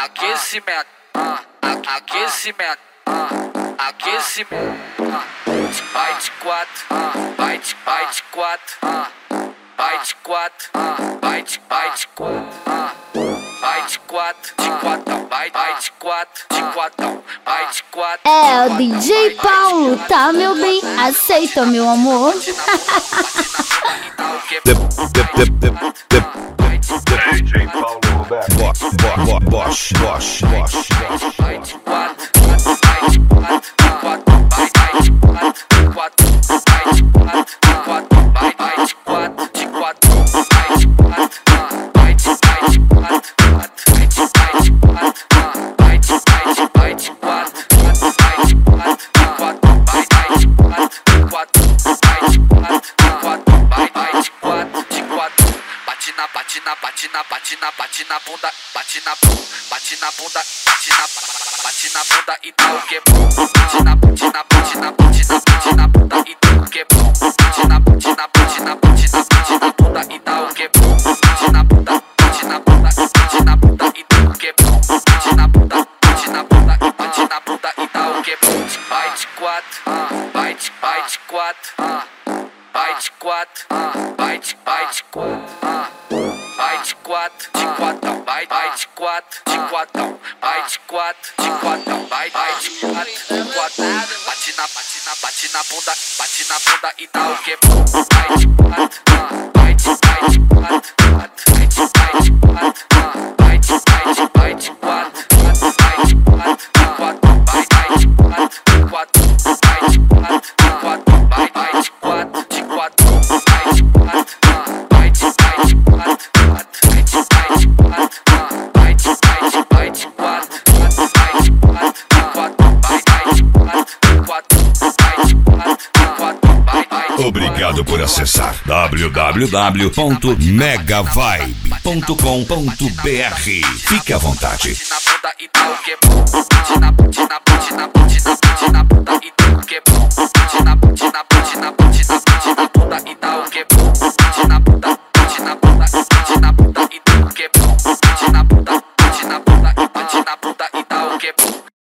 aquecimento, aquecimento, aquecimento, vai de quatro, vai de quatro, vai de quatro, vai de quatro, vai de quatro, vai de quatro, vai de quatro. É o DJ Paulo, tá meu bem? Aceita, meu amor? DJ Paulo Roberto. Bosch. Vai de quatro, vai de quatro, vai de quatro, vai de quatro, vai de quatro, vai de quatro, vai de quatro, vai de quatro, vai de quatro, bate na bunda, bate na bunda, bate na bunda e dá o que é bom. Bate na bunda e dá o que é bom. Bate na bunda e dá o que é bom. Bate na bunda e dá o que é bom. Bate na bunda e dá o que é bom. Vai de quatro, vai de quatro, vai de quatro, vai de quatro. Vai de quatro, vai de quatro, vai de quatro, vai de quatro. Bate na bunda e dá o que é bom. Vai de quatro, vai de quatro, vai de quatro, vai de quatro, vai de quatro, vai de quatro, vai de quatro, Obrigado por acessar www.megavibe.com.br. Fique à vontade. bate na bunda e dá o que é bom. Bate na